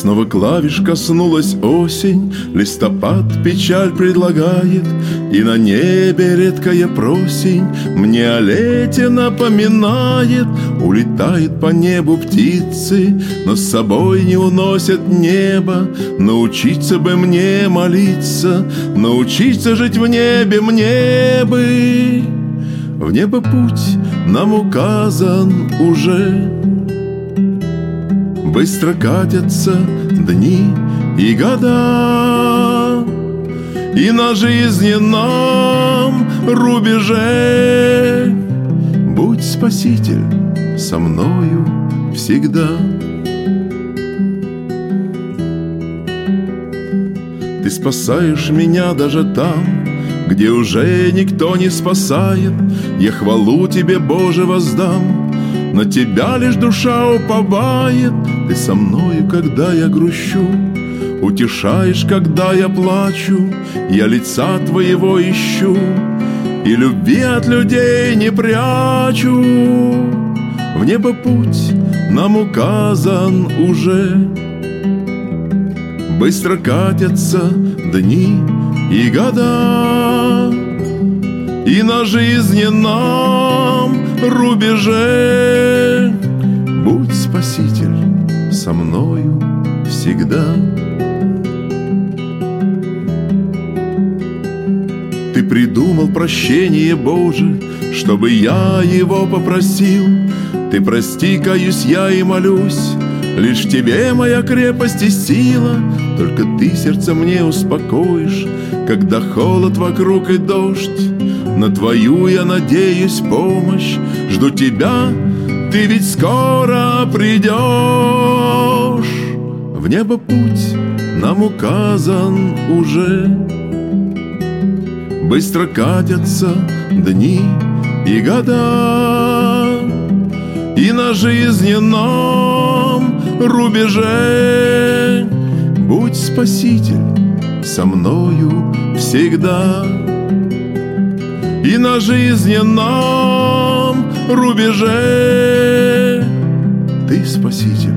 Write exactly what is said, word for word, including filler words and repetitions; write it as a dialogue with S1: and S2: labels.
S1: Снова клавиш коснулась осень, листопад печаль предлагает, и на небе редкая просень мне о лете напоминает. Улетает по небу птицы, но с собой не уносят небо. Научиться бы мне молиться, научиться жить в небе мне бы. В небо путь нам указан уже. Быстро катятся дни и года, и на жизненном рубеже будь, Спаситель, со мною всегда. Ты спасаешь меня даже там, где уже никто не спасает. Я хвалу Тебе, Боже, воздам, на Тебя лишь душа уповает. Ты со мною, когда я грущу, утешаешь, когда я плачу. Я лица Твоего ищу и любви от людей не прячу. В небо путь нам указан уже. Быстро катятся дни и года, и на жизненном рубеже будь, Спаситель, со мною всегда. Ты придумал прощение, Боже, чтобы я его попросил. Ты прости, каюсь я и молюсь, лишь в Тебе моя крепость и сила. Только Ты сердце мне успокоишь, когда холод вокруг и дождь. На Твою я надеюсь помощь, жду Тебя, Ты ведь скоро придешь. В небо путь нам указан уже. Быстро катятся дни и года, и на жизненном рубеже будь, Спаситель, со мною всегда. И на жизненном рубеже Ты, Спаситель,